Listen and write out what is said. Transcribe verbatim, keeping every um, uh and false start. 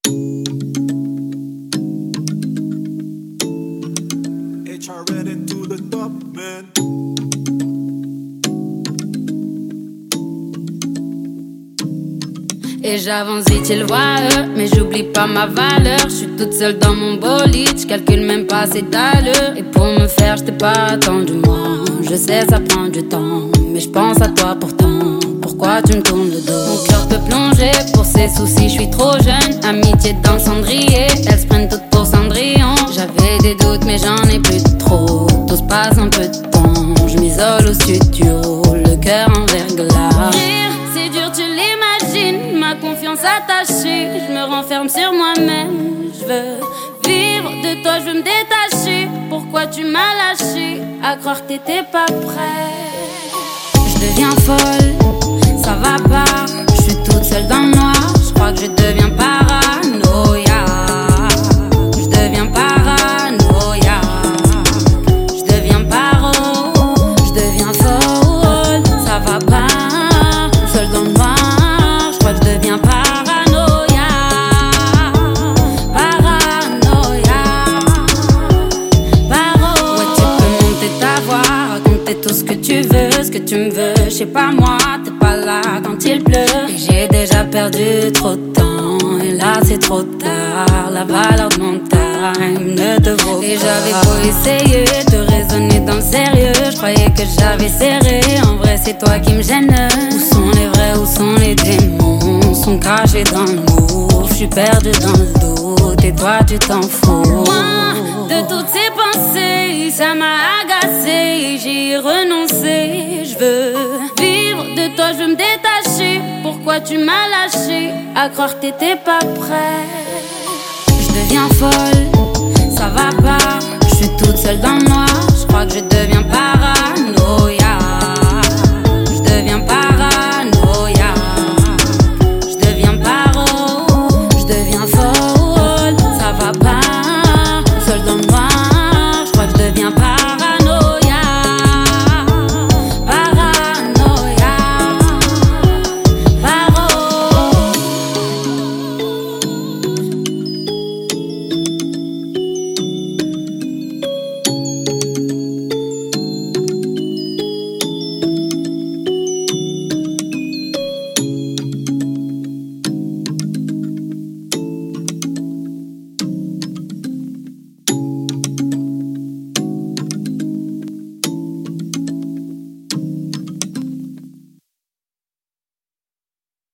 H R N into the top, man. Et j'avance vite, ils voient eux, mais j'oublie pas ma valeur. Je suis toute seule dans mon bolide, je calcule même pas ces d'allure. Et pour me faire, je t'ai pas attendu moi. Je sais ça prend du temps, mais je pense à toi pourtant. Pourquoi tu me tournes le dos? Mon cœur peut plonger pour ses soucis, je suis trop jeune. Amitié dans le cendrier, elles se prennent toutes pour Cendrillon. J'avais des doutes mais j'en ai plus trop. Tout se passe un peu de temps, je m'isole au studio, le cœur en verglas. C'est dur, tu l'imagines, ma confiance attachée. Je me renferme sur moi-même, je veux vivre de toi, je veux me détacher. Pourquoi tu m'as lâché, à croire que t'étais pas prêt. Je deviens folle, ça va pas. Je suis toute seule dans le noir, je crois que je deviens paranoïa. Je deviens paranoïa. Je deviens paro, je deviens folle, ça va pas. Seule dans le noir, je crois que je deviens paranoïa. Paranoïa. Paro. Ouais, tu peux monter ta voix, raconter tout ce que tu veux, ce que tu me veux. Je sais pas moi, t'es pas là quand il pleut. Et j'ai déjà perdu trop de temps, et là c'est trop tard. La valeur de mon time ne te vaut pas. Et j'avais beau essayer de raisonner dans le sérieux, je croyais que j'avais serré. En vrai c'est toi qui me gêne. Où sont les vrais, où sont les démons? Sont cachés dans le move. Je suis perdu dans le doute et toi tu t'en fous. Moi, de toutes ces pensées, ça m'a agacé. J'y ai renoncé. Je veux vivre de toi, je veux me détacher. Pourquoi tu m'as lâché, à croire que t'étais pas prêt. Je deviens folle, ça va pas. Je suis toute seule dans le noir, je crois que je deviens paranoïa.